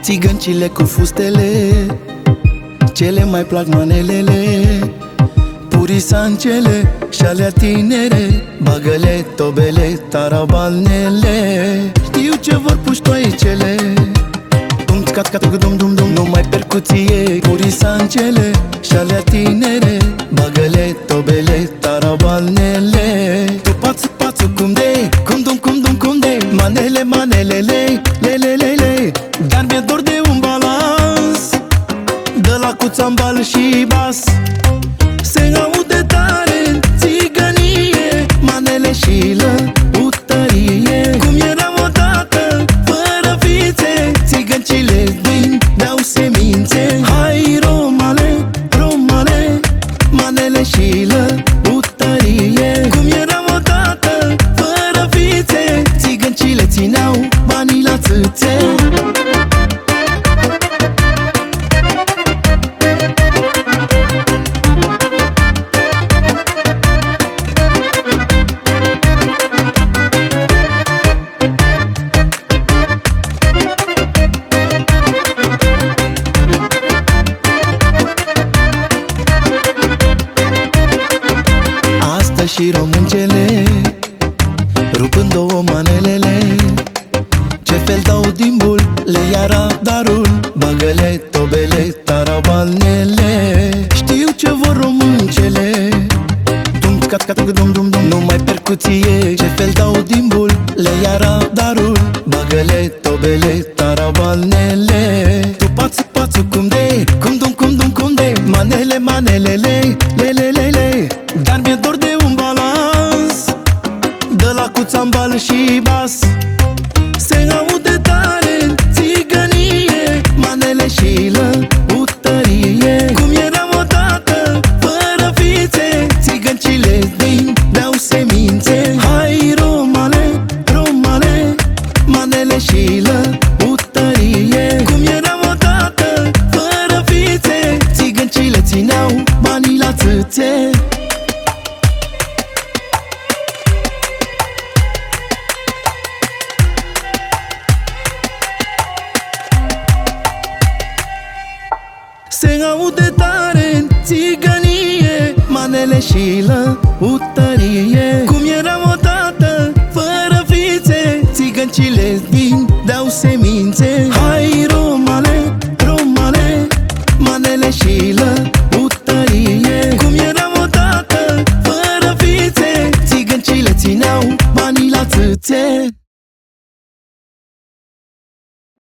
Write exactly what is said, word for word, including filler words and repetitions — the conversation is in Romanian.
Țigăncile cu fustele, cele mai plac manelele, purisancele și alea tinere, bagăle, tobele, tarabalnele. Știu ce vor puștoaicele, dum cat cat dum dum dum, numai percuție, purisancele și alea tinere, bagăle, tobele, tarabalnele. Tu pațu pațu cum de, cum dum cum dum cum de, manele manelele, lele lele. Dar mi-e dor de un balans, de la cu țambal și bas. Se aude tare în țigănie, manele și lăutărie. Cum eram odată, fără fițe, țigăncile din dau semințe. Hai romale, romale, manele și lăutărie. Cum eram odată, fără fițe, țigăncile țineau banii la țâțe. Și româncele, rupând două manelele, ce fel dau din bul, le ia darul, bagăle, tobele, tarabalnele. Știu ce vor româncele, dum cat cat dum dum dum, numai percuție. Ce fel dau din bul, le ia darul, bagăle, tobele, tarabalnele. Tu pațu pațu cum de, cum dum cum dum cum de, manele manelele, lele lele. Dar mi-e dor de un balans, de la cu țambal și bas. Se aude tare în țigănie, manele și lăutărie. Cum eram odată, fără fițe, țigăncile din dau semințe. Hai romale, romale, manele și lăutărie. Cum eram odată, fără fițe, țigăncile țineau banii la țâțe. Se aude tare în țigănie, manele și lăutărie. Cum eram odată, fără fițe, țigăncile din